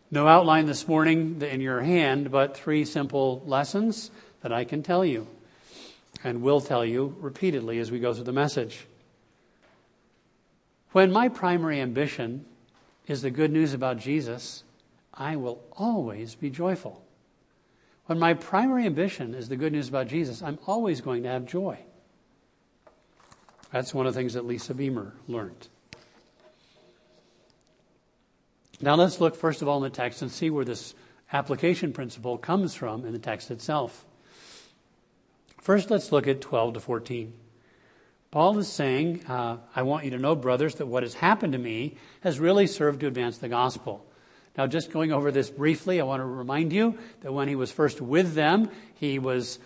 No outline this morning in your hand, but 3 simple lessons that I can tell you and will tell you repeatedly as we go through the message. When my primary ambition is the good news about Jesus, I will always be joyful. When my primary ambition is the good news about Jesus, I'm always going to have joy. That's one of the things that Lisa Beamer learned. Now let's look first of all in the text and see where this application principle comes from in the text itself. First, let's look at 12 to 14. Paul is saying, I want you to know, brothers, that what has happened to me has really served to advance the gospel. Now, just going over this briefly, I want to remind you that when he was first with them, he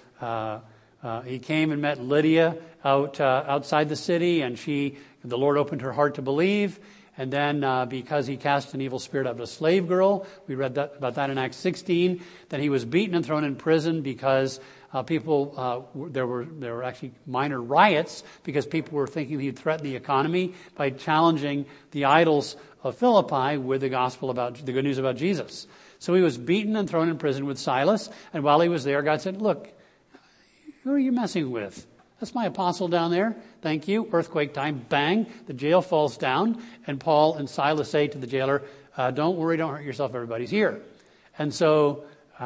came and met Lydia outside the city, and the Lord opened her heart to believe. And then because he cast an evil spirit out of a slave girl, we read about that in Acts 16, that he was beaten and thrown in prison because there were actually minor riots because people were thinking he'd threaten the economy by challenging the idols of Philippi with the gospel about the good news about Jesus. So he was beaten and thrown in prison with Silas. And while he was there, God said, look, who are you messing with? That's my apostle down there. Thank you. Earthquake time. Bang. The jail falls down. And Paul and Silas say to the jailer, don't worry, don't hurt yourself. Everybody's here. And so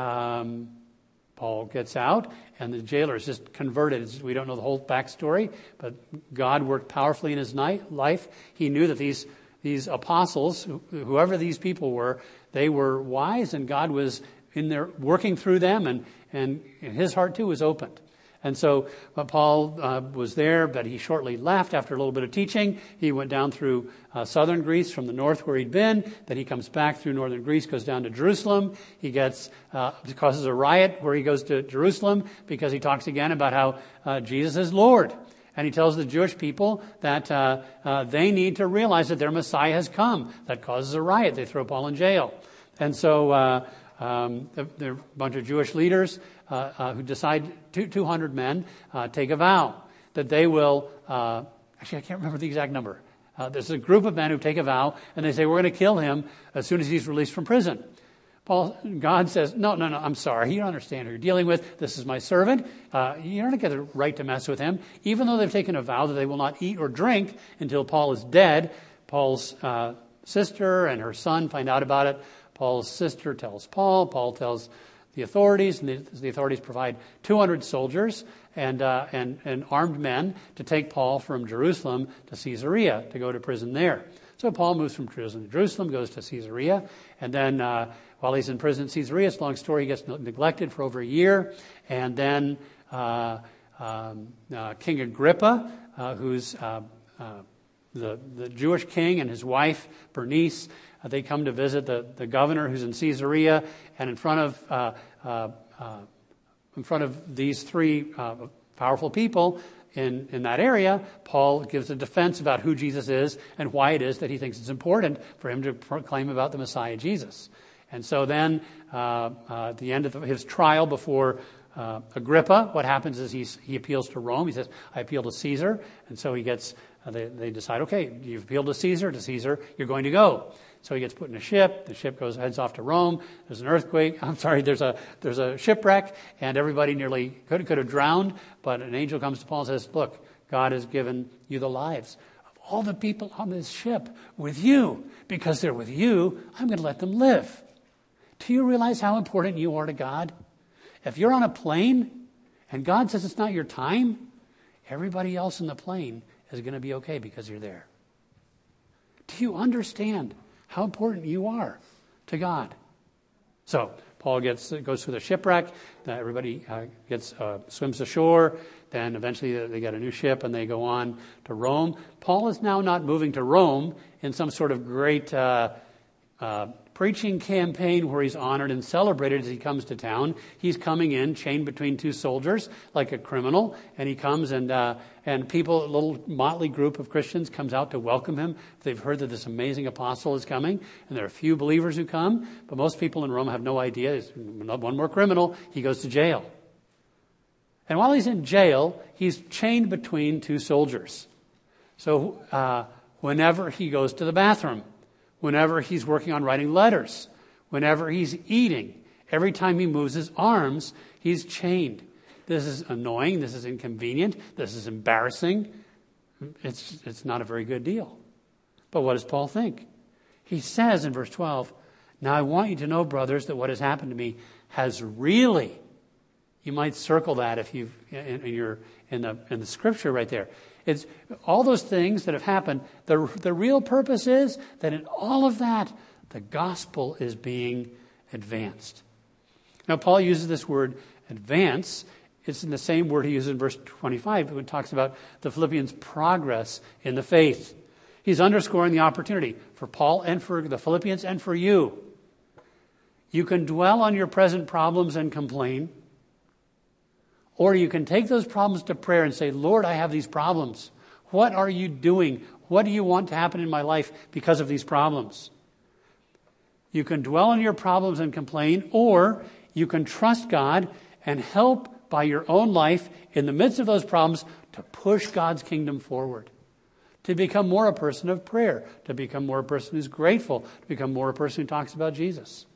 Paul gets out, and the jailer is just converted. We don't know the whole backstory, but God worked powerfully in his life. He knew that these apostles, whoever these people were, they were wise, and God was in there working through them, and his heart too was opened. And so Paul was there, but he shortly left after a little bit of teaching. He went down through southern Greece from the north where he'd been. Then he comes back through northern Greece, goes down to Jerusalem. He causes a riot where he goes to Jerusalem because he talks again about how Jesus is Lord. And he tells the Jewish people that they need to realize that their Messiah has come. That causes a riot. They throw Paul in jail. And so there are a bunch of Jewish leaders who decide, 200 men, take a vow that they will, actually I can't remember the exact number. There's a group of men who take a vow and they say, we're going to kill him as soon as he's released from prison. God says, no, I'm sorry. You don't understand who you're dealing with. This is my servant. You don't get the right to mess with him. Even though they've taken a vow that they will not eat or drink until Paul is dead, Paul's sister and her son find out about it. Paul's sister tells Paul. Paul tells the authorities, and the authorities provide 200 soldiers and armed men to take Paul from Jerusalem to Caesarea to go to prison there. So Paul moves from Jerusalem, goes to Caesarea, and then while he's in prison in Caesarea, it's a long story, he gets neglected for over a year, and then King Agrippa, who's the Jewish king, and his wife Bernice, they come to visit the governor who's in Caesarea, and in front of these 3 powerful people in that area, Paul gives a defense about who Jesus is and why it is that he thinks it's important for him to proclaim about the Messiah Jesus. And so then at the end of his trial before Agrippa, what happens is he appeals to Rome. He says, I appeal to Caesar. And so he gets, they decide, okay, you've appealed to Caesar, you're going to go. So he gets put in a ship. The ship heads off to Rome. There's an earthquake. There's a shipwreck, and everybody nearly could have drowned. But an angel comes to Paul and says, look, God has given you the lives of all the people on this ship with you. Because they're with you, I'm going to let them live. Do you realize how important you are to God? If you're on a plane and God says it's not your time, everybody else in the plane is going to be okay because you're there. Do you understand how important you are to God? So Paul goes through the shipwreck. Everybody swims ashore. Then eventually they get a new ship and they go on to Rome. Paul is now not moving to Rome in some sort of great preaching campaign where he's honored and celebrated as he comes to town. He's coming in chained between 2 soldiers like a criminal, and he comes and people, a little motley group of Christians comes out to welcome him. They've heard that this amazing apostle is coming, and there are a few believers who come, but most people in Rome have no idea. There's one more criminal. He goes to jail. And while he's in jail, he's chained between 2 soldiers. So whenever he goes to the bathroom, whenever he's working on writing letters, Whenever he's eating, every time he moves his arms, he's chained. This is annoying. This is inconvenient. This is embarrassing. It's not a very good deal. But what does Paul think? He says in verse 12, now I want you to know, brothers, that what has happened to me has really, you might circle that if you've in the scripture right there. It's all those things that have happened. The real purpose is that in all of that, the gospel is being advanced. Now, Paul uses this word advance. It's in the same word he uses in verse 25 when it talks about the Philippians' progress in the faith. He's underscoring the opportunity for Paul and for the Philippians and for you. You can dwell on your present problems and complain, or you can take those problems to prayer and say, Lord, I have these problems. What are you doing? What do you want to happen in my life because of these problems? You can dwell on your problems and complain, or you can trust God and help by your own life in the midst of those problems to push God's kingdom forward, to become more a person of prayer, to become more a person who's grateful, to become more a person who talks about Jesus.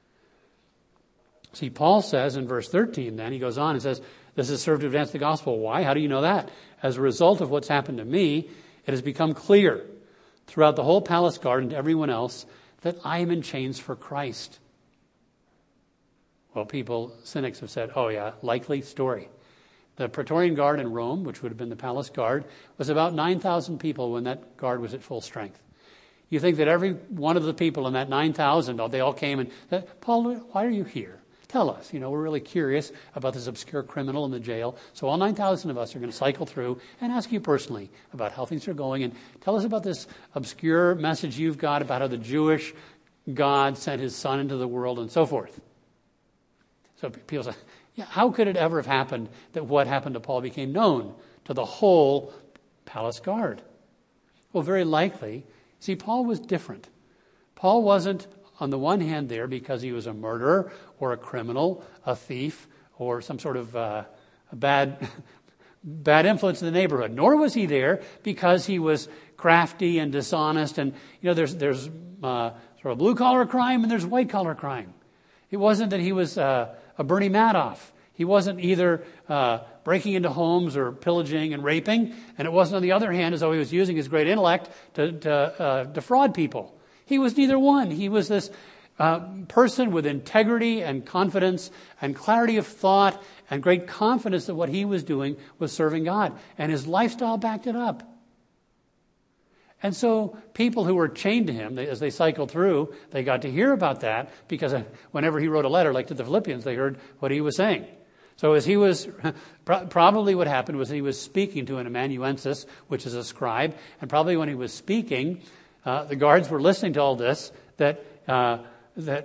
See, Paul says in verse 13 then, he goes on and says, this has served to advance the gospel. Why? How do you know that? As a result of what's happened to me, it has become clear throughout the whole palace guard and to everyone else that I am in chains for Christ. Well, cynics have said, oh yeah, likely story. The Praetorian Guard in Rome, which would have been the palace guard, was about 9,000 people when that guard was at full strength. You think that every one of the people in that 9,000, they all came and said, Paul, why are you here? Tell us. We're really curious about this obscure criminal in the jail. So all 9,000 of us are going to cycle through and ask you personally about how things are going. And tell us about this obscure message you've got about how the Jewish God sent his son into the world and so forth. So people say, yeah, how could it ever have happened that what happened to Paul became known to the whole palace guard? Well, very likely. See, Paul was different. Paul wasn't on the one hand there because he was a murderer or a criminal, a thief, or some sort of bad influence in the neighborhood. Nor was he there because he was crafty and dishonest. And, there's sort of blue-collar crime and there's white-collar crime. It wasn't that he was a Bernie Madoff. He wasn't either breaking into homes or pillaging and raping. And it wasn't, on the other hand, as though he was using his great intellect to defraud people. He was neither one. He was this person with integrity and confidence and clarity of thought and great confidence that what he was doing was serving God. And his lifestyle backed it up. And so people who were chained to him, as they cycled through, they got to hear about that because whenever he wrote a letter, like to the Philippians, they heard what he was saying. So as he was, probably what happened was he was speaking to an amanuensis, which is a scribe, and probably when he was speaking, the guards were listening to all this, that the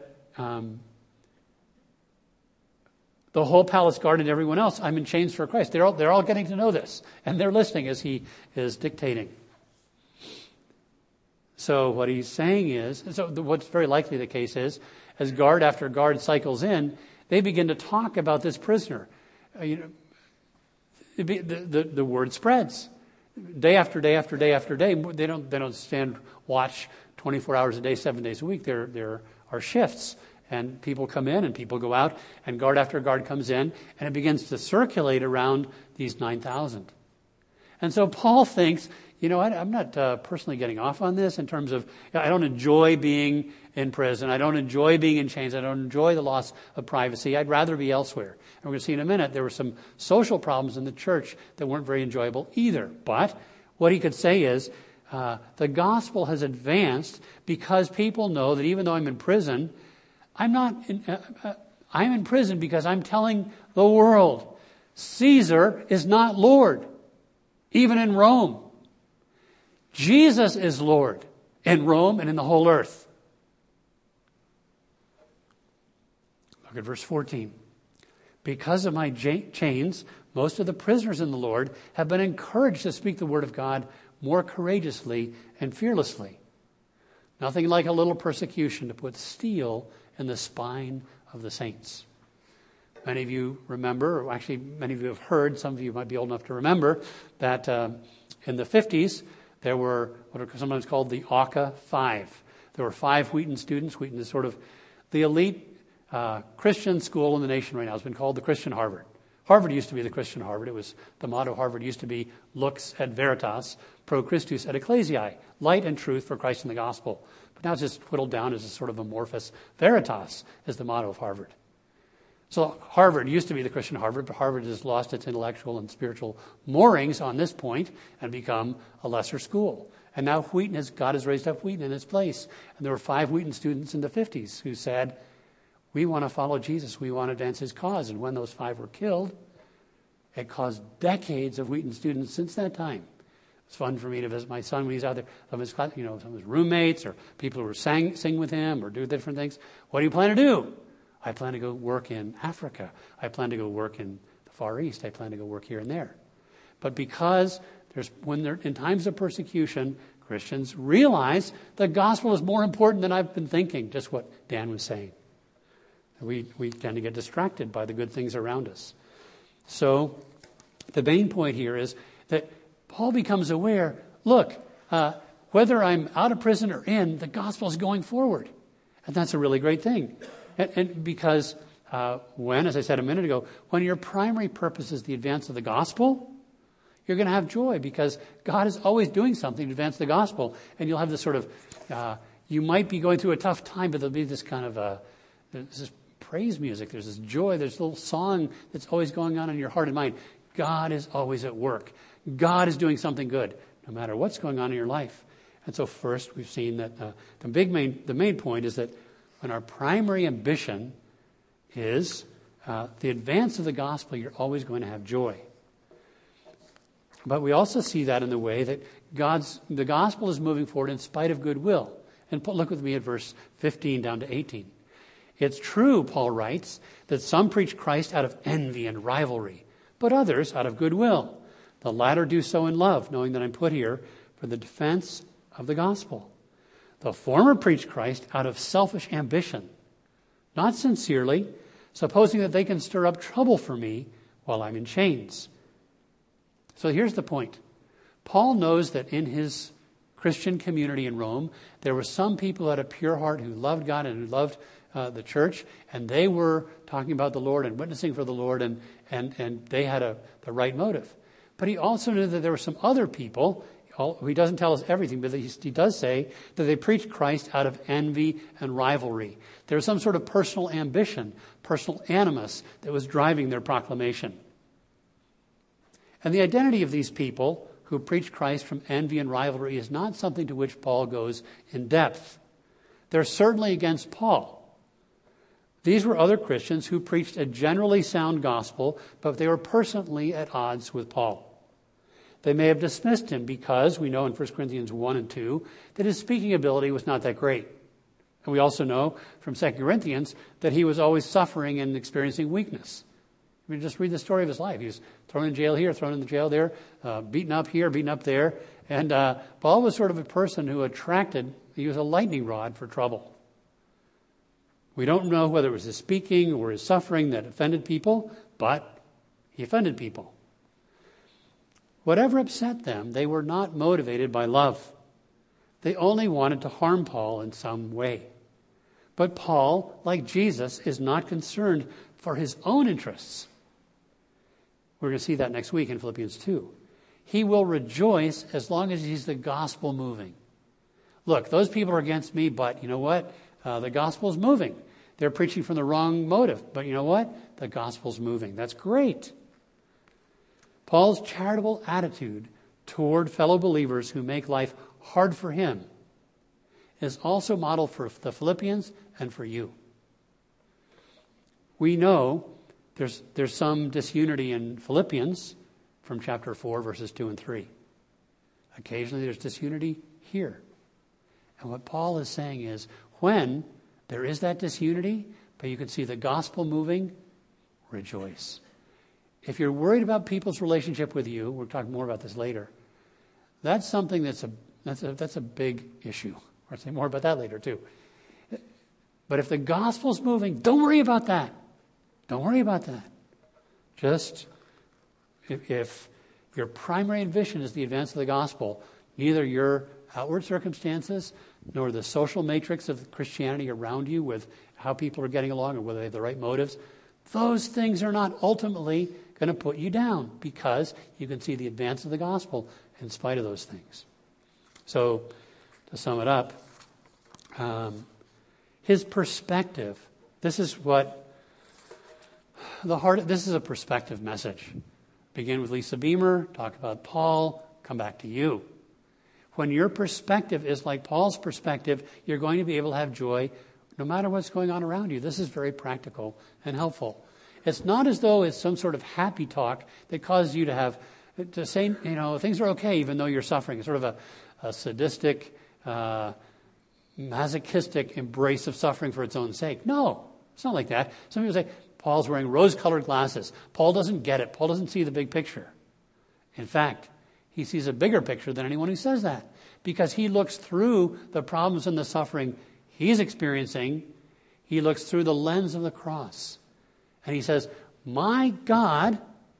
whole palace guard and everyone else, I'm in chains for Christ. They're all getting to know this, and they're listening as he is dictating. So what he's saying is, what's very likely the case is, as guard after guard cycles in, they begin to talk about this prisoner. The word spreads. Day after day after day after day. They don't stand watch 24 hours a day, 7 days a week. There are shifts, and people come in and people go out, and guard after guard comes in, and it begins to circulate around these 9,000. And so Paul thinks, I'm not personally getting off on this in terms of, I don't enjoy being in prison. I don't enjoy being in chains. I don't enjoy the loss of privacy. I'd rather be elsewhere. And we're going to see in a minute, there were some social problems in the church that weren't very enjoyable either. But what he could say is, the gospel has advanced because people know that even though I'm in prison, I'm in prison because I'm telling the world, Caesar is not Lord, even in Rome. Jesus is Lord in Rome and in the whole earth. Look at verse 14. Because of my chains, most of the prisoners in the Lord have been encouraged to speak the word of God more courageously and fearlessly. Nothing like a little persecution to put steel in the spine of the saints. Many of you remember, or actually many of you have heard, some of you might be old enough to remember, that in the 50s, there were what are sometimes called the AUCA 5. There were 5 Wheaton students. Wheaton is sort of the elite Christian school in the nation right now has been called the Christian Harvard. Harvard used to be the Christian Harvard. It was the motto of Harvard used to be Lux et Veritas, Pro Christus et Ecclesiae, light and truth for Christ and the gospel. But now it's just whittled down as a sort of amorphous Veritas is the motto of Harvard. So Harvard used to be the Christian Harvard, but Harvard has lost its intellectual and spiritual moorings on this point and become a lesser school. And now God has raised up Wheaton in its place. And there were 5 Wheaton students in the 50s who said, we want to follow Jesus. We want to advance his cause. And when those 5 were killed, it caused decades of Wheaton students since that time. It's fun for me to visit my son when he's out there. Some of his class, some of his roommates or people who were sing with him or do different things. What do you plan to do? I plan to go work in Africa. I plan to go work in the Far East. I plan to go work here and there. But because when they're in times of persecution, Christians realize the gospel is more important than I've been thinking, just what Dan was saying. We tend to get distracted by the good things around us. So the main point here is that Paul becomes aware, look, whether I'm out of prison or in, the gospel is going forward. And that's a really great thing. And because as I said a minute ago, when your primary purpose is the advance of the gospel, you're going to have joy because God is always doing something to advance the gospel. And you'll have this sort of, you might be going through a tough time, but there'll be this kind of, this praise music. There's this joy. There's a little song that's always going on in your heart and mind. God is always at work. God is doing something good, no matter what's going on in your life. And so first, we've seen that the main point is that when our primary ambition is the advance of the gospel, you're always going to have joy. But we also see that in the way that the gospel is moving forward in spite of goodwill. And look with me at verse 15 down to 18. It's true, Paul writes, that some preach Christ out of envy and rivalry, but others out of goodwill. The latter do so in love, knowing that I'm put here for the defense of the gospel. The former preach Christ out of selfish ambition, not sincerely, supposing that they can stir up trouble for me while I'm in chains. So here's the point. Paul knows that in his Christian community in Rome, there were some people who had a pure heart who loved God and who loved the church, and they were talking about the Lord and witnessing for the Lord, and they had the right motive. But he also knew that there were some other people, he doesn't tell us everything, but he does say that they preached Christ out of envy and rivalry. There was some sort of personal ambition, personal animus that was driving their proclamation. And the identity of these people who preach Christ from envy and rivalry is not something to which Paul goes in depth. They're certainly against Paul. These were other Christians who preached a generally sound gospel, but they were personally at odds with Paul. They may have dismissed him because we know in 1 Corinthians 1 and 2 that his speaking ability was not that great. And we also know from 2 Corinthians that he was always suffering and experiencing weakness. I mean, just read the story of his life. He was thrown in jail here, thrown in the jail there, beaten up here, beaten up there. And Paul was sort of a person who he was a lightning rod for trouble. We don't know whether it was his speaking or his suffering that offended people, but he offended people. Whatever upset them, they were not motivated by love. They only wanted to harm Paul in some way. But Paul, like Jesus, is not concerned for his own interests. We're going to see that next week in Philippians 2. He will rejoice as long as he's the gospel moving. Look, those people are against me, but you know what? The gospel's moving. They're preaching from the wrong motive. But you know what? The gospel's moving. That's great. Paul's charitable attitude toward fellow believers who make life hard for him is also modeled for the Philippians and for you. We know there's some disunity in Philippians from chapter 4, verses 2 and 3. Occasionally there's disunity here. And what Paul is saying is, when there is that disunity, but you can see the gospel moving, rejoice. If you're worried about people's relationship with you, we'll talk more about this later, that's something that's a big issue. I'll say more about that later too. But if the gospel's moving, don't worry about that. Don't worry about that. Just, if your primary ambition is the advance of the gospel, neither your outward circumstances nor the social matrix of Christianity around you with how people are getting along or whether they have the right motives. Those things are not ultimately going to put you down because you can see the advance of the gospel in spite of those things. So, to sum it up, his perspective, this is a perspective message. Begin with Lisa Beamer, talk about Paul, come back to you. When your perspective is like Paul's perspective, you're going to be able to have joy no matter what's going on around you. This is very practical and helpful. It's not as though it's some sort of happy talk that causes you to say, things are okay even though you're suffering. It's sort of a sadistic, masochistic embrace of suffering for its own sake. No, it's not like that. Some people say, Paul's wearing rose-colored glasses. Paul doesn't get it. Paul doesn't see the big picture. In fact, he sees a bigger picture than anyone who says that because he looks through the problems and the suffering he's experiencing. He looks through the lens of the cross. And he says, my God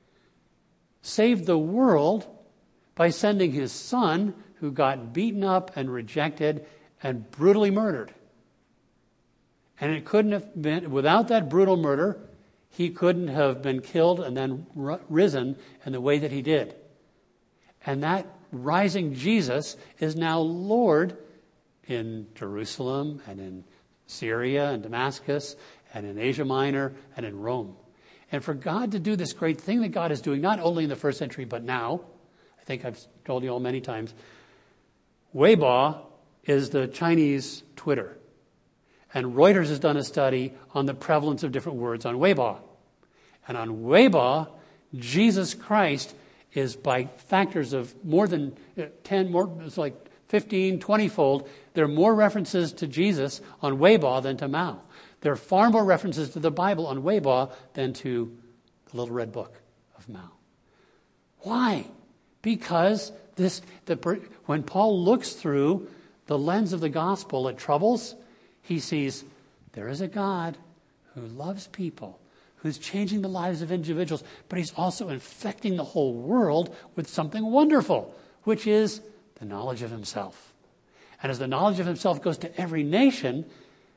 saved the world by sending his son who got beaten up and rejected and brutally murdered. And it couldn't have been, without that brutal murder, he couldn't have been killed and then risen in the way that he did. And that rising Jesus is now Lord in Jerusalem and in Syria and Damascus and in Asia Minor and in Rome. And for God to do this great thing that God is doing, not only in the first century, but now, I think I've told you all many times, Weibo is the Chinese Twitter. And Reuters has done a study on the prevalence of different words on Weibo. And on Weibo, Jesus Christ is by factors of more than 10, it's like 15, 20-fold. There are more references to Jesus on Weibo than to Mao. There are far more references to the Bible on Weibo than to the Little Red Book of Mao. Why? Because when Paul looks through the lens of the gospel at troubles, he sees there is a God who loves people, who's changing the lives of individuals, but he's also infecting the whole world with something wonderful, which is the knowledge of himself. And as the knowledge of himself goes to every nation,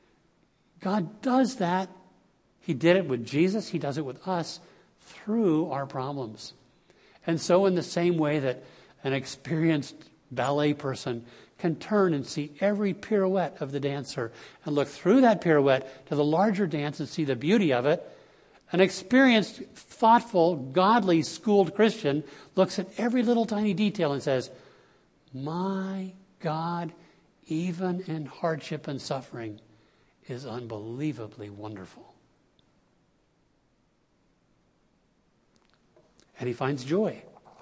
God does that. He did it with Jesus. He does it with us through our problems. And so in the same way that an experienced ballet person can turn and see every pirouette of the dancer and look through that pirouette to the larger dance and see the beauty of it, an experienced, thoughtful, godly, schooled Christian looks at every little tiny detail and says, my God, even in hardship and suffering, is unbelievably wonderful. And he finds joy.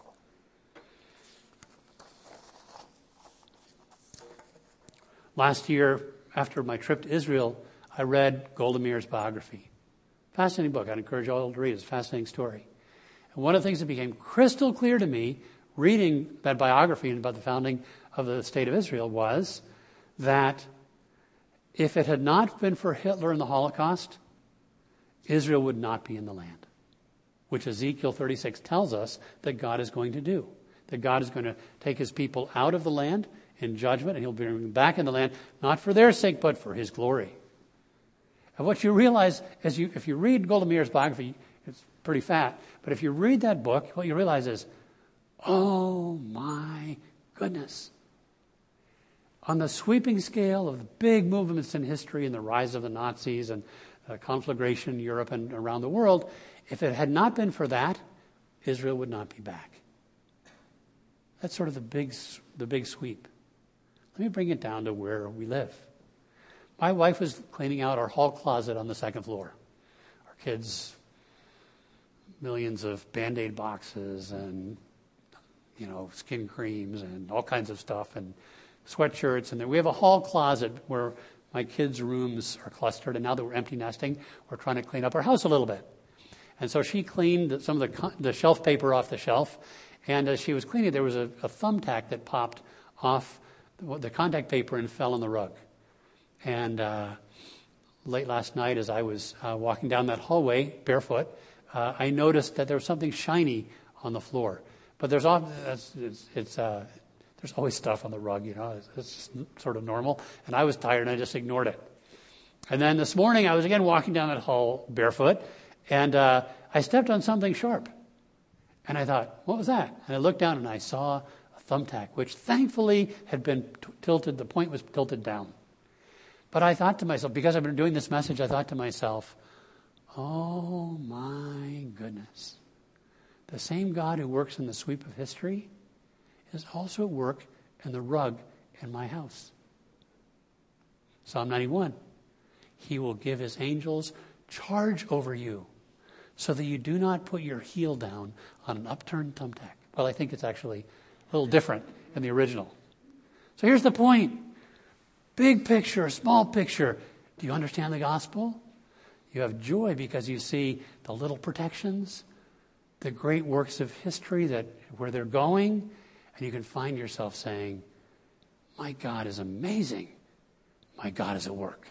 Last year, after my trip to Israel, I read Golda Meir's biography. Fascinating book. I'd encourage you all to read it. It's a fascinating story. And one of the things that became crystal clear to me reading that biography about the founding of the State of Israel was that if it had not been for Hitler and the Holocaust, Israel would not be in the land, which Ezekiel 36 tells us that God is going to do. That God is going to take his people out of the land in judgment, and he'll bring them back in the land, not for their sake, but for his glory. And what you realize, if you read Golda Meir's biography, it's pretty fat, but if you read that book, what you realize is, oh my goodness. On the sweeping scale of the big movements in history and the rise of the Nazis and conflagration in Europe and around the world, if it had not been for that, Israel would not be back. That's sort of the big sweep. Let me bring it down to where we live. My wife was cleaning out our hall closet on the second floor. Our kids, millions of Band-Aid boxes and, skin creams and all kinds of stuff and sweatshirts. And then we have a hall closet where my kids' rooms are clustered. And now that we're empty nesting, we're trying to clean up our house a little bit. And so she cleaned some of the shelf paper off the shelf. And as she was cleaning, there was a thumbtack that popped off the contact paper and fell on the rug. And late last night, as I was walking down that hallway barefoot, I noticed that there was something shiny on the floor. But there's There's always stuff on the rug, It's just sort of normal. And I was tired and I just ignored it. And then this morning I was again walking down that hall barefoot, and I stepped on something sharp. And I thought, what was that? And I looked down and I saw a thumbtack, which thankfully had been tilted. The point was tilted down. But I thought to myself, because I've been doing this message, I thought to myself, oh my goodness. The same God who works in the sweep of history is also at work in the rug in my house. Psalm 91. He will give his angels charge over you so that you do not put your heel down on an upturned thumbtack. Well, I think it's actually a little different in the original. So here's the point. Big picture, small picture. Do you understand the gospel? You have joy because you see the little protections, the great works of history where they're going, and you can find yourself saying, my God is amazing. My God is at work.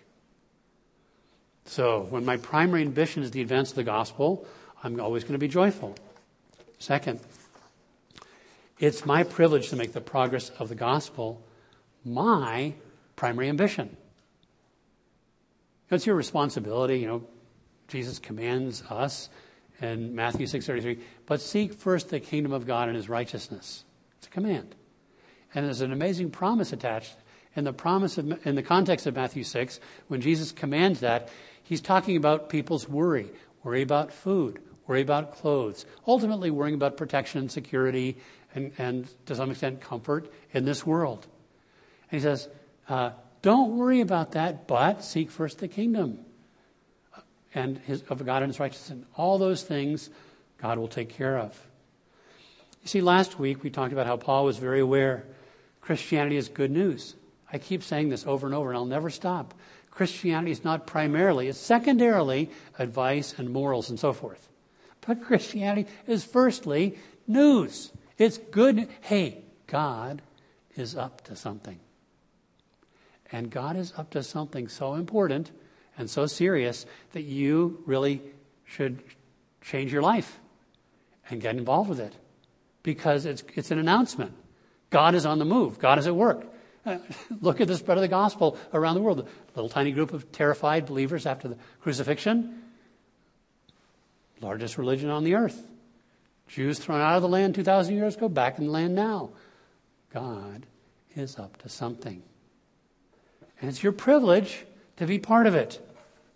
So when my primary ambition is the advance of the gospel, I'm always going to be joyful. Second, it's my privilege to make the progress of the gospel my primary ambition. It's your responsibility. Jesus commands us in Matthew 6:33, but seek first the kingdom of God and his righteousness. It's a command. And there's an amazing promise attached. In the context of Matthew 6, when Jesus commands that, he's talking about people's worry about food, worry about clothes, ultimately worrying about protection and security and to some extent comfort in this world. And he says, don't worry about that, but seek first the kingdom and of God and his righteousness. And all those things God will take care of. You see, last week we talked about how Paul was very aware Christianity is good news. I keep saying this over and over, and I'll never stop. Christianity is not primarily, it's secondarily advice and morals and so forth. But Christianity is firstly news. It's good. Hey, God is up to something. And God is up to something so important and so serious that you really should change your life and get involved with it. Because it's an announcement. God is on the move. God is at work. Look at the spread of the gospel around the world. A little tiny group of terrified believers after the crucifixion. Largest religion on the earth. Jews thrown out of the land 2,000 years ago, back in the land now. God is up to something. And it's your privilege to be part of it.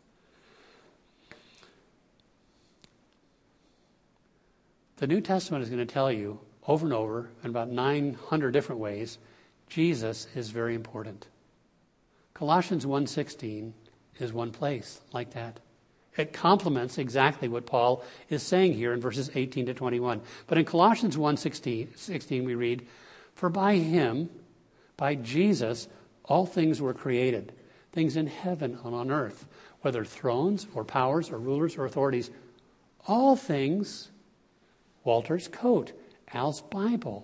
The New Testament is going to tell you over and over, in about 900 different ways, Jesus is very important. Colossians 1:16 is one place like that. It complements exactly what Paul is saying here in verses 18 to 21. But in Colossians 1:16 we read, for by him, by Jesus, all things were created, things in heaven and on earth, whether thrones or powers or rulers or authorities. All things, Walter's coat, Al's Bible,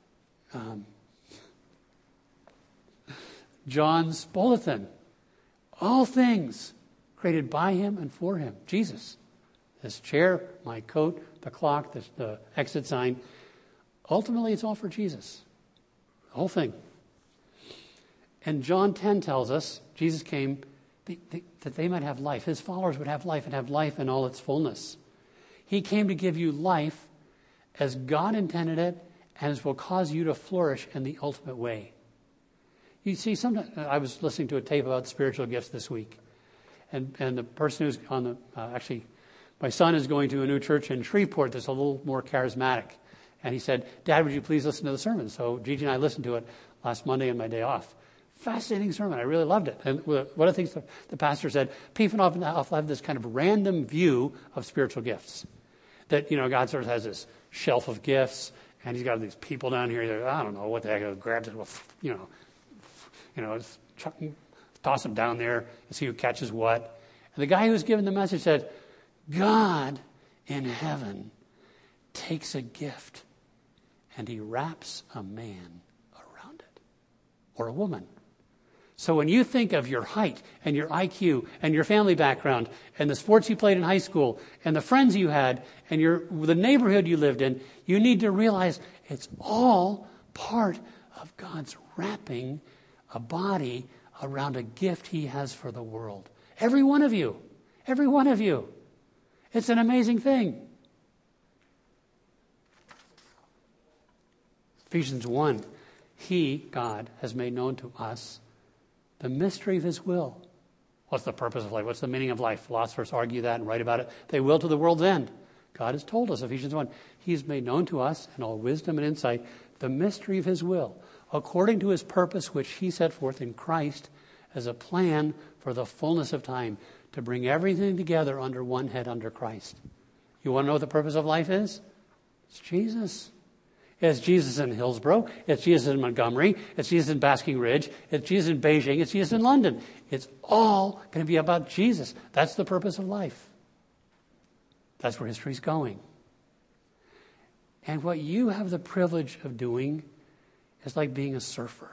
John's bulletin, all things created by him and for him. Jesus, this chair, my coat, the clock, the exit sign, ultimately it's all for Jesus. The whole thing. And John 10 tells us Jesus came that they might have life. His followers would have life and have life in all its fullness. He came to give you life as God intended it and as will cause you to flourish in the ultimate way. You see, sometimes I was listening to a tape about spiritual gifts this week. And the person who's on the, actually, my son is going to a new church in Shreveport that's a little more charismatic. And he said, Dad, would you please listen to the sermon? So Gigi and I listened to it last Monday on my day off. Fascinating sermon. I really loved it. And one of the things the pastor said, people often have this kind of random view of spiritual gifts. That, God sort of has this shelf of gifts, and he's got these people down here that, I don't know what the heck, grabs it, toss them down there and see who catches what. And the guy who was given the message said, God in heaven takes a gift and he wraps a man around it, or a woman. So when you think of your height and your IQ and your family background and the sports you played in high school and the friends you had and the neighborhood you lived in, you need to realize it's all part of God's wrapping a body around a gift he has for the world. Every one of you. Every one of you. It's an amazing thing. Ephesians 1. He, God, has made known to us the mystery of his will. What's the purpose of life? What's the meaning of life? Philosophers argue that and write about it. They will to the world's end. God has told us, Ephesians 1, he's made known to us in all wisdom and insight the mystery of his will, according to his purpose which he set forth in Christ as a plan for the fullness of time, to bring everything together under one head, under Christ. You want to know what the purpose of life is? It's Jesus. It's Jesus in Hillsborough. It's Jesus in Montgomery. It's Jesus in Basking Ridge. It's Jesus in Beijing. It's Jesus in London. It's all going to be about Jesus. That's the purpose of life. That's where history's going. And what you have the privilege of doing is like being a surfer.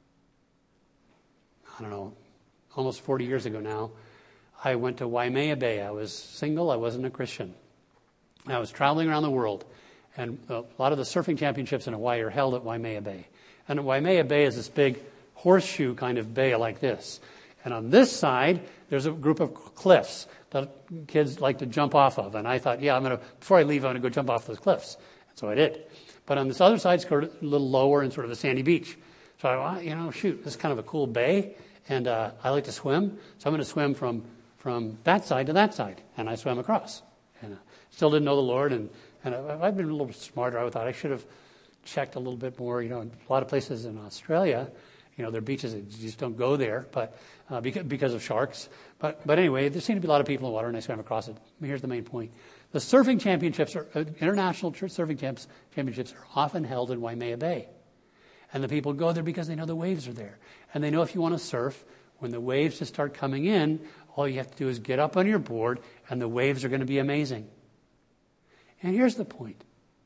I don't know, almost 40 years ago now, I went to Waimea Bay. I was single. I wasn't a Christian. I was traveling around the world. And a lot of the surfing championships in Hawaii are held at Waimea Bay. And Waimea Bay is this big horseshoe kind of bay like this. And on this side, there's a group of cliffs that kids like to jump off of. And I thought, before I leave, I'm going to go jump off those cliffs. And so I did. But on this other side, it's a little lower and sort of a sandy beach. So I thought, this is kind of a cool bay. And I like to swim. So I'm going to swim from that side to that side. And I swam across. And still didn't know the Lord. And I've been a little smarter. I thought I should have checked a little bit more. A lot of places in Australia, there are beaches that you just don't go there, but because of sharks. But anyway, there seem to be a lot of people in the water, and I swam across it. Here's the main point: the surfing championships, international surfing championships, are often held in Waimea Bay, and the people go there because they know the waves are there, and they know if you want to surf, when the waves just start coming in, all you have to do is get up on your board, and the waves are going to be amazing. And here's the point.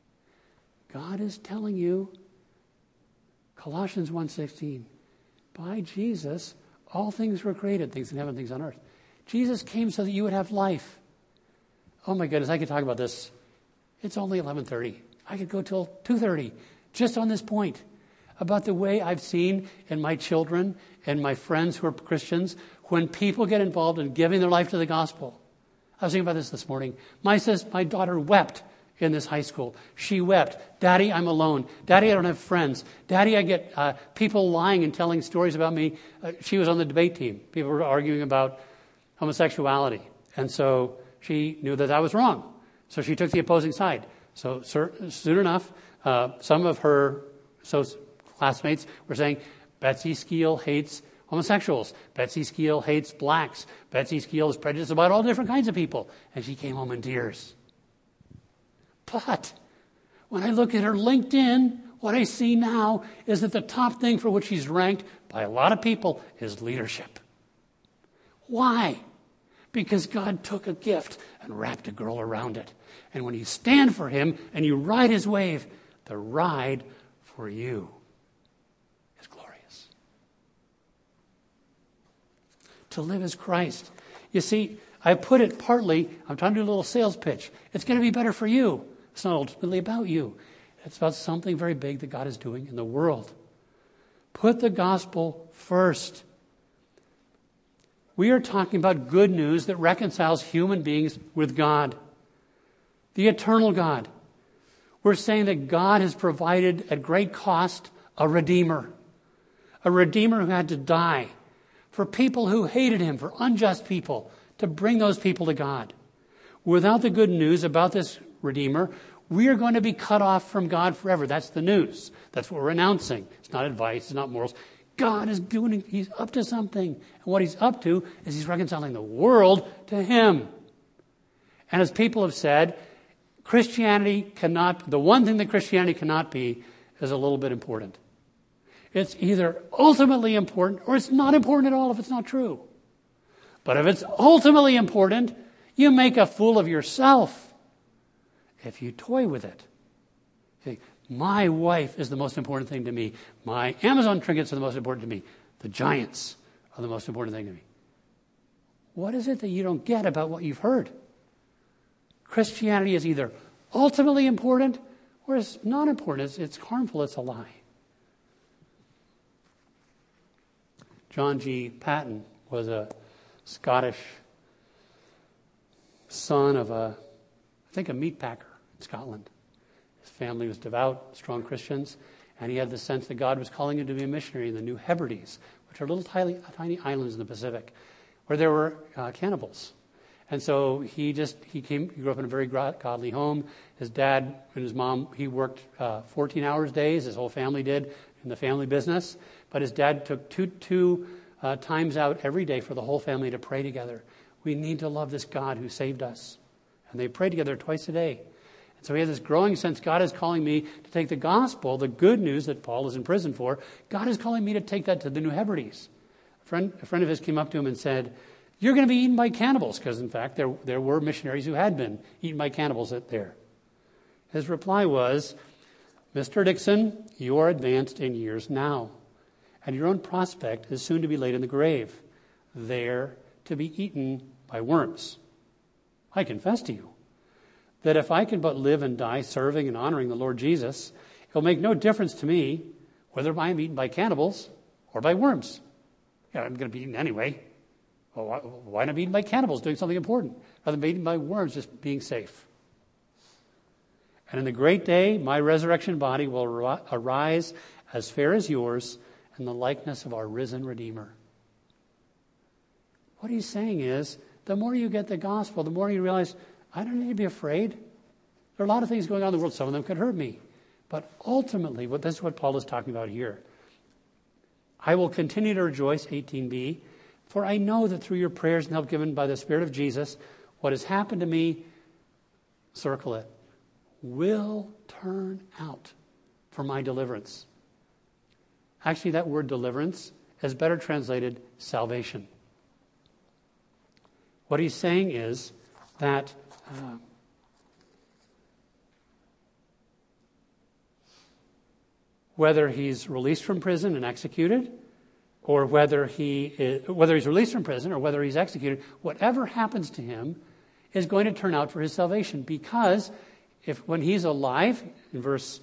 God is telling you, Colossians 1:16, by Jesus, all things were created, things in heaven, things on earth. Jesus came so that you would have life. Oh my goodness, I could talk about this. It's only 11:30. I could go till 2:30 just on this point about the way I've seen in my children and my friends who are Christians when people get involved in giving their life to the gospel. I was thinking about this morning. My daughter wept in this high school. She wept. Daddy, I'm alone. Daddy, I don't have friends. Daddy, I get people lying and telling stories about me. She was on the debate team. People were arguing about homosexuality. And so she knew that was wrong. So she took the opposing side. So soon enough, some of her classmates were saying, Betsy Skeel hates homosexuals. Betsy Skeel hates blacks. Betsy Skeel is prejudiced about all different kinds of people. And she came home in tears. But when I look at her LinkedIn, what I see now is that the top thing for which she's ranked by a lot of people is leadership. Why? Because God took a gift and wrapped a girl around it. And when you stand for him and you ride his wave, the ride for you is glorious. To live as Christ. You see, I put it partly, I'm trying to do a little sales pitch. It's going to be better for you. It's not ultimately about you. It's about something very big that God is doing in the world. Put the gospel first. We are talking about good news that reconciles human beings with God, the eternal God. We're saying that God has provided at great cost a Redeemer who had to die for people who hated him, for unjust people, to bring those people to God. Without the good news about this Redeemer, we are going to be cut off from God forever. That's the news. That's what we're announcing. It's not advice. It's not morals. God is doing, he's up to something. And what he's up to is he's reconciling the world to him. And as people have said, the one thing that Christianity cannot be is a little bit important. It's either ultimately important or it's not important at all if it's not true. But if it's ultimately important, you make a fool of yourself if you toy with it. You think, my wife is the most important thing to me. My Amazon trinkets are the most important to me. The giants are the most important thing to me. What is it that you don't get about what you've heard? Christianity is either ultimately important or it's not important. It's harmful. It's a lie. John G. Patton was a Scottish son of a meat packer in Scotland. His family was devout, strong Christians, and he had the sense that God was calling him to be a missionary in the New Hebrides, which are little tiny islands in the Pacific, where there were cannibals. And so he grew up in a very godly home. His dad and his mom, he worked 14 hours days, his whole family did, in the family business. But his dad took two times out every day for the whole family to pray together. We need to love this God who saved us. And they prayed together twice a day. And so he had this growing sense, God is calling me to take the gospel, the good news that Paul is in prison for, God is calling me to take that to the New Hebrides. A friend of his came up to him and said, you're going to be eaten by cannibals, because in fact there were missionaries who had been eaten by cannibals there. His reply was, Mr. Dixon, you are advanced in years now, and your own prospect is soon to be laid in the grave, there to be eaten by worms. I confess to you that if I can but live and die serving and honoring the Lord Jesus, it will make no difference to me whether I am eaten by cannibals or by worms. Yeah, I'm going to be eaten anyway. Well, why not be eaten by cannibals doing something important rather than be eaten by worms just being safe? And in the great day, my resurrection body will arise as fair as yours in the likeness of our risen Redeemer. What he's saying is, the more you get the gospel, the more you realize, I don't need to be afraid. There are a lot of things going on in the world. Some of them could hurt me. But ultimately, this is what Paul is talking about here. I will continue to rejoice, 18b, for I know that through your prayers and help given by the Spirit of Jesus, what has happened to me, circle it, will turn out for my deliverance. Actually, that word deliverance is better translated salvation. What he's saying is that whether he's released from prison and executed, or whether he's released from prison or whether he's executed, whatever happens to him is going to turn out for his salvation. Because when he's alive, in verse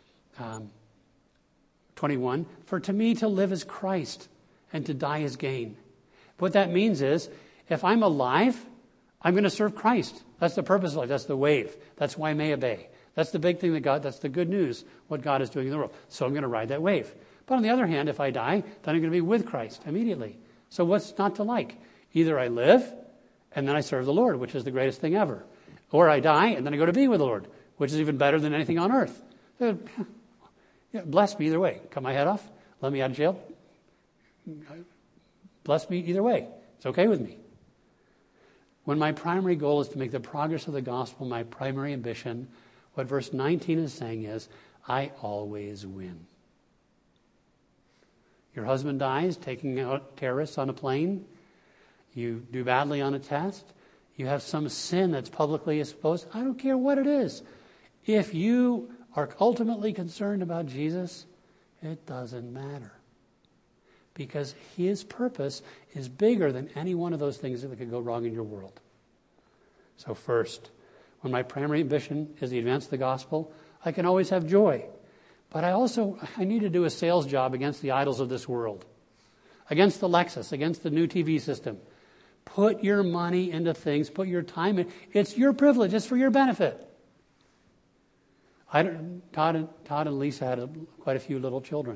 21, for to me to live is Christ and to die is gain. What that means is, if I'm alive, I'm going to serve Christ. That's the purpose of life. That's the wave. That's why I may obey. That's the big thing that's the good news, what God is doing in the world. So I'm going to ride that wave. But on the other hand, if I die, then I'm going to be with Christ immediately. So what's not to like? Either I live and then I serve the Lord, which is the greatest thing ever. Or I die and then I go to be with the Lord, which is even better than anything on earth. Bless me either way. Cut my head off, let me out of jail. Bless me either way. It's okay with me. When my primary goal is to make the progress of the gospel my primary ambition, what verse 19 is saying is, I always win. Your husband dies taking out terrorists on a plane. You do badly on a test. You have some sin that's publicly exposed. I don't care what it is. If you are ultimately concerned about Jesus, it doesn't matter. Because his purpose is bigger than any one of those things that could go wrong in your world. So first, when my primary ambition is the advance of the gospel, I can always have joy. But I need to do a sales job against the idols of this world. Against the Lexus, against the new TV system. Put your money into things, put your time in. It's your privilege, it's for your benefit. Todd and Lisa had quite a few little children.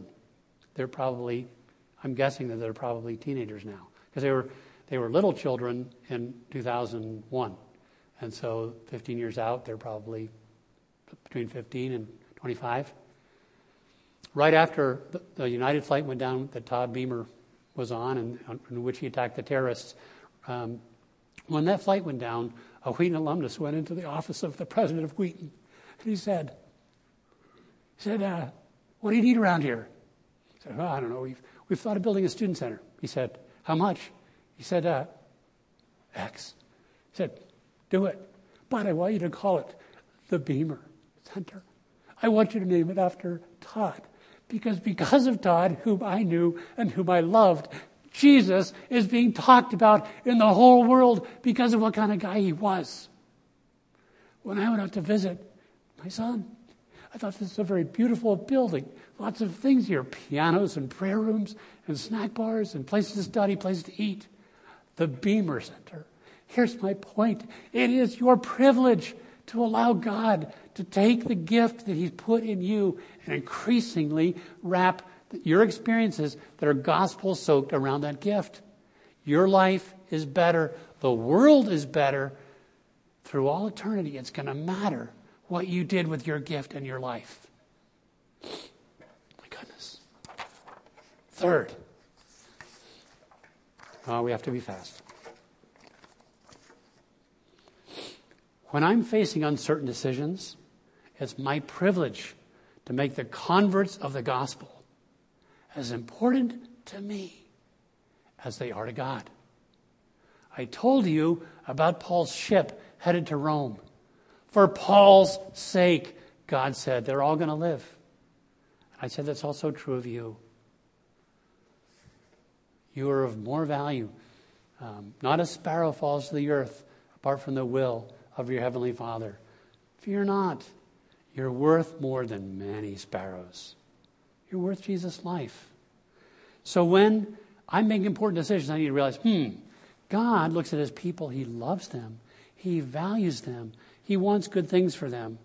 I'm guessing that they're probably teenagers now. Because they were little children in 2001. And so 15 years out, they're probably between 15 and 25. Right after the United flight went down that Todd Beamer was on, and in which he attacked the terrorists, when that flight went down, a Wheaton alumnus went into the office of the president of Wheaton. And he said, what do you need around here? He said, well, I don't know. We've thought of building a student center. He said, how much? He said, X. He said, do it. But I want you to call it the Beamer Center. I want you to name it after Todd. Because of Todd, whom I knew and whom I loved, Jesus is being talked about in the whole world because of what kind of guy he was. When I went out to visit my son, I thought this is a very beautiful building. Lots of things here, pianos and prayer rooms and snack bars and places to study, places to eat. The Beamer Center. Here's my point. It is your privilege to allow God to take the gift that He's put in you and increasingly wrap your experiences that are gospel-soaked around that gift. Your life is better. The world is better. Through all eternity, it's going to matter what you did with your gift and your life. My goodness. Third. We have to be fast. When I'm facing uncertain decisions, it's my privilege to make the converts of the gospel as important to me as they are to God. I told you about Paul's ship headed to Rome. For Paul's sake, God said, they're all going to live. I said that's also true of you. You are of more value. Not a sparrow falls to the earth apart from the will of your heavenly Father. Fear not. You're worth more than many sparrows. You're worth Jesus' life. So when I'm making important decisions, I need to realize, God looks at His people. He loves them. He values them. He wants good things for them.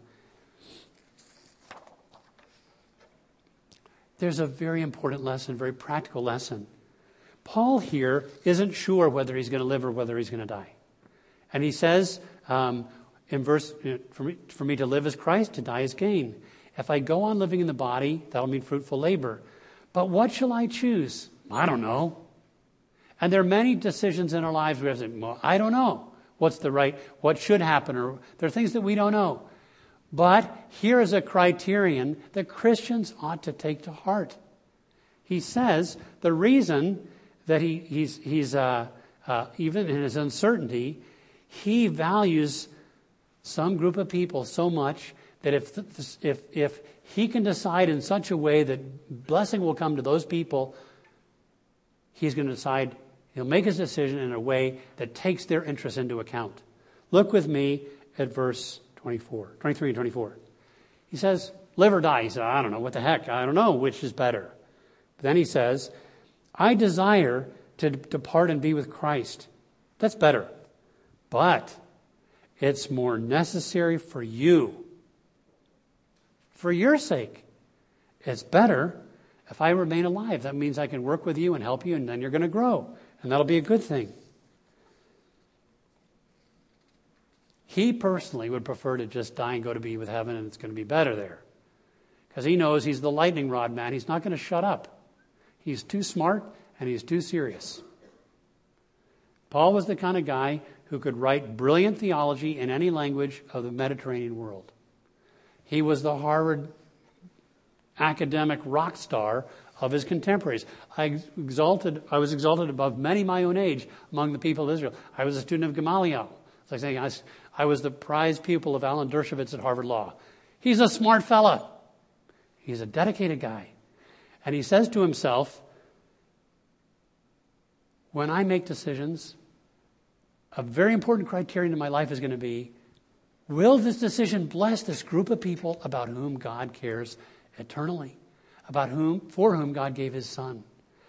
There's a very important lesson, very practical lesson. Paul here isn't sure whether he's going to live or whether he's going to die. And he says, in verse, for me to live is Christ, to die is gain. If I go on living in the body, that'll mean fruitful labor. But what shall I choose? I don't know. And there are many decisions in our lives where we have to say, well, I don't know what should happen, or there are things that we don't know. But here is a criterion that Christians ought to take to heart. He says the reason that he's even in his uncertainty, he values some group of people so much that if he can decide in such a way that blessing will come to those people, he's going to decide, he'll make his decision in a way that takes their interests into account. Look with me at verse 23 and 24. He says, live or die. He said, I don't know. What the heck? I don't know which is better. But then he says, I desire to depart and be with Christ. That's better. But it's more necessary for you. For your sake. It's better if I remain alive. That means I can work with you and help you, and then you're going to grow. And that'll be a good thing. He personally would prefer to just die and go to be with heaven, and it's going to be better there. Because he knows he's the lightning rod man. He's not going to shut up. He's too smart and he's too serious. Paul was the kind of guy who could write brilliant theology in any language of the Mediterranean world. He was the Harvard academic rock star of his contemporaries. I was exalted above many my own age among the people of Israel. I was a student of Gamaliel. It's like saying I was the prized pupil of Alan Dershowitz at Harvard Law. He's a smart fella. He's a dedicated guy. And he says to himself, when I make decisions, a very important criterion in my life is going to be, will this decision bless this group of people about whom God cares eternally, for whom God gave His Son?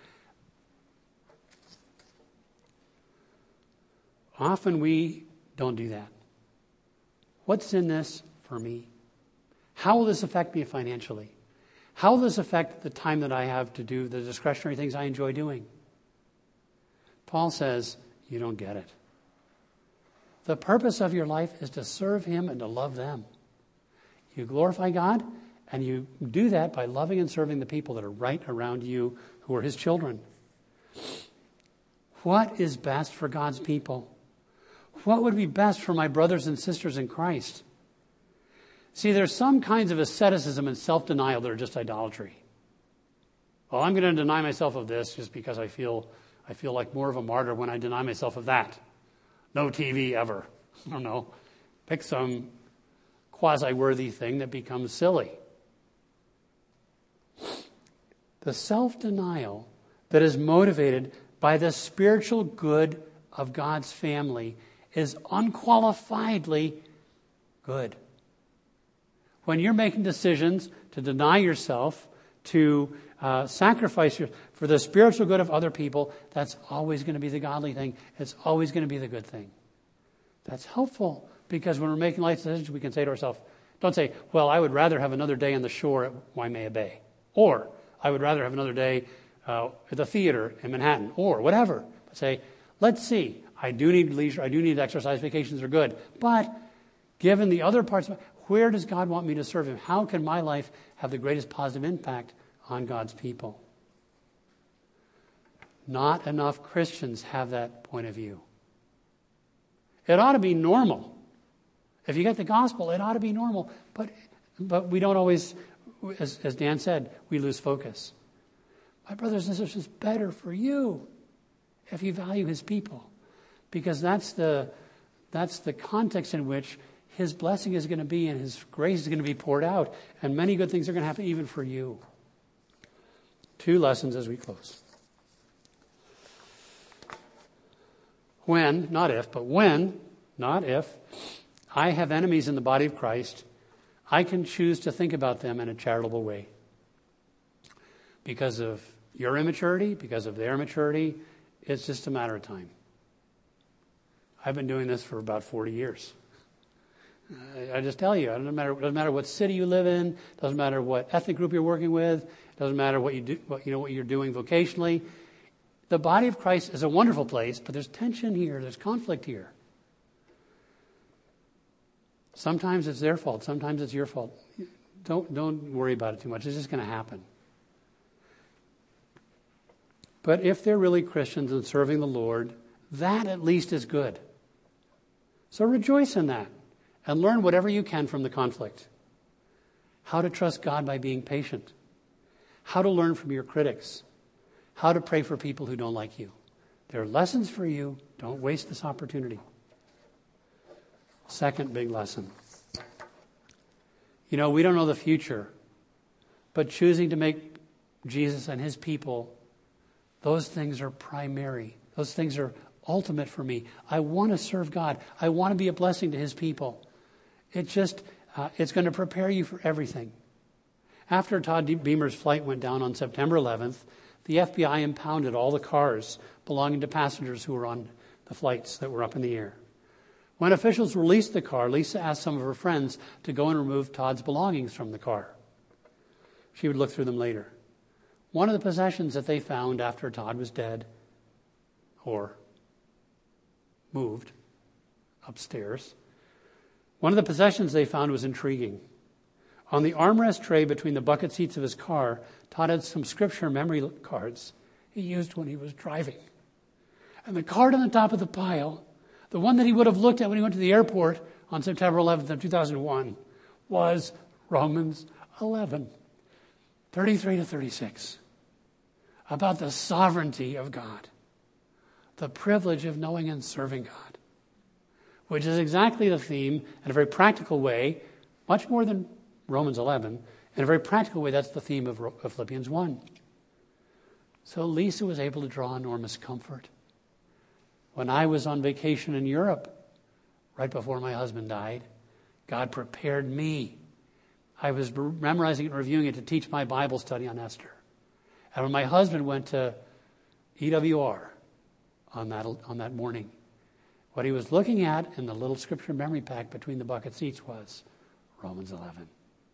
Often we don't do that. What's in this for me? How will this affect me financially? How will this affect the time that I have to do the discretionary things I enjoy doing? Paul says, you don't get it. The purpose of your life is to serve Him and to love them. You glorify God, and you do that by loving and serving the people that are right around you who are His children. What is best for God's people? What would be best for my brothers and sisters in Christ? See, there's some kinds of asceticism and self-denial that are just idolatry. Well, I'm going to deny myself of this just because I feel like more of a martyr when I deny myself of that. No TV ever. I don't know. Pick some quasi-worthy thing that becomes silly. The self-denial that is motivated by the spiritual good of God's family is unqualifiedly good. When you're making decisions to deny yourself, to sacrifice for the spiritual good of other people, that's always going to be the godly thing. It's always going to be the good thing. That's helpful, because when we're making life decisions, we can say to ourselves, don't say, well, I would rather have another day on the shore at Waimea Bay. Or, I would rather have another day at the theater in Manhattan. Or, whatever. But say, let's see. I do need leisure. I do need exercise. Vacations are good. But, given the other parts, where does God want me to serve Him? How can my life have the greatest positive impact on God's people? Not enough Christians have that point of view. It ought to be normal. If you get the gospel, it ought to be normal. But we don't always, as Dan said, we lose focus. My brothers and sisters, it's better for you if you value His people. Because that's the context in which His blessing is going to be and His grace is going to be poured out. And many good things are going to happen even for you. 2 lessons as we close. When, not if, but when, not if, I have enemies in the body of Christ, I can choose to think about them in a charitable way. Because of your immaturity, because of their maturity, it's just a matter of time. I've been doing this for about 40 years. I just tell you, it doesn't matter what city you live in, doesn't matter what ethnic group you're working with, doesn't matter what you do, what you're doing vocationally. The body of Christ is a wonderful place, but there's tension here, there's conflict here. Sometimes it's their fault, sometimes it's your fault. Don't worry about it too much. It's just going to happen. But if they're really Christians and serving the Lord, that at least is good. So rejoice in that and learn whatever you can from the conflict. How to trust God by being patient. How to learn from your critics. How to pray for people who don't like you. There are lessons for you. Don't waste this opportunity. Second big lesson. We don't know the future, but choosing to make Jesus and His people, those things are primary. Those things are ultimate for me. I want to serve God. I want to be a blessing to His people. It's going to prepare you for everything. After Todd Beamer's flight went down on September 11th, the FBI impounded all the cars belonging to passengers who were on the flights that were up in the air. When officials released the car, Lisa asked some of her friends to go and remove Todd's belongings from the car. She would look through them later. One of the possessions that they found after Todd was dead or moved upstairs, one of the possessions they found was intriguing. On the armrest tray between the bucket seats of his car, Todd had some scripture memory cards he used when he was driving. And the card on the top of the pile, the one that he would have looked at when he went to the airport on September 11th of 2001, was Romans 11, 33 to 36, about the sovereignty of God, the privilege of knowing and serving God, which is exactly the theme in a very practical way, much more than Romans 11. In a very practical way, that's the theme of Philippians 1. So Lisa was able to draw enormous comfort. When I was on vacation in Europe, right before my husband died, God prepared me. I was memorizing it and reviewing it to teach my Bible study on Esther. And when my husband went to EWR on that morning, what he was looking at in the little scripture memory pack between the bucket seats was Romans 11.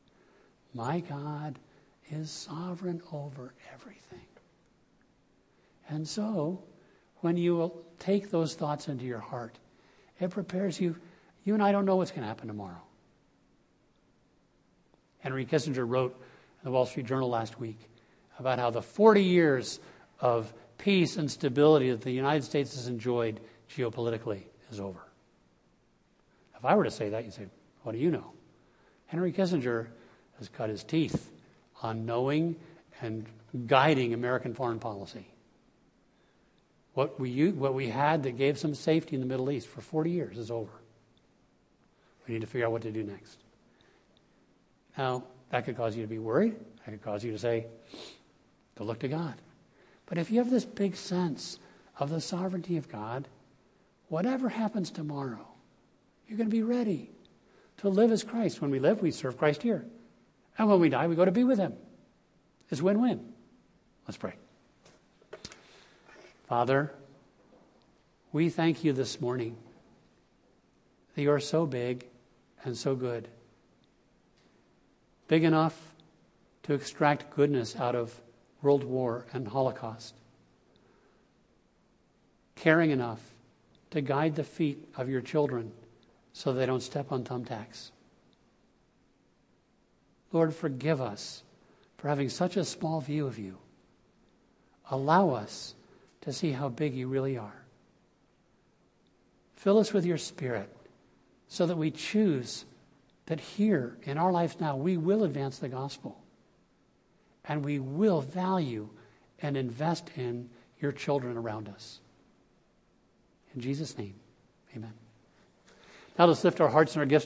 My God is sovereign over everything. And so, when you take those thoughts into your heart, it prepares you. You and I don't know what's going to happen tomorrow. Henry Kissinger wrote in the Wall Street Journal last week about how the 40 years of peace and stability that the United States has enjoyed geopolitically is over. If I were to say that, you'd say, what do you know? Henry Kissinger has cut his teeth on knowing and guiding American foreign policy. What we had that gave some safety in the Middle East for 40 years is over. We need to figure out what to do next. Now, that could cause you to be worried. That could cause you to say, to look to God. But if you have this big sense of the sovereignty of God, whatever happens tomorrow, you're going to be ready. to live as Christ. When we live, we serve Christ here. And when we die, we go to be with him. It's win-win. Let's pray. Father, we thank you this morning that you are so big and so good. Big enough to extract goodness out of world war and Holocaust. Caring enough to guide the feet of your children so they don't step on thumbtacks. Lord, forgive us for having such a small view of you. Allow us to see how big you really are. Fill us with your Spirit so that we choose that here in our lives now we will advance the gospel and we will value and invest in your children around us. In Jesus' name, amen. Now let's lift our hearts and our gifts.